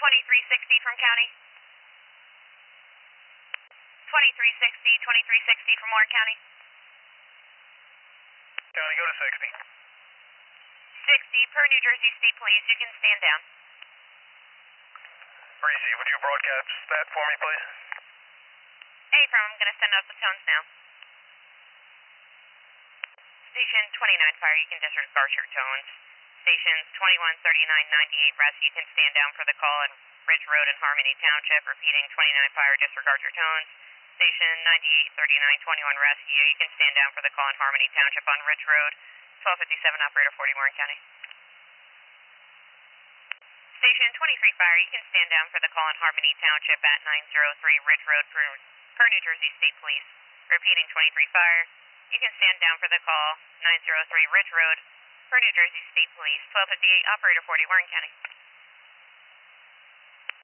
2360 from County. 2360 from Warren County. County, go to 60. 60 per New Jersey State Police. You can stand down. Breezy, would you broadcast that for me, please? Affirm, I'm going to send out the tones now. Station 29 Fire, you can disregard your tones. Stations 21, 39, 98 Rescue, you can stand down for the call at Ridge Road in Harmony Township. Repeating 29 Fire, disregard your tones. Station 98, 39, 21 Rescue, you can stand down for the call in Harmony Township on Ridge Road. 1257, Operator 40, Warren County. Station 23 Fire, you can stand down for the call in Harmony Township at 903 Ridge Road per New Jersey State Police. Repeating 23 Fire, you can stand down for the call 903 Ridge Road per New Jersey State Police. 1258, Operator 40, Warren County.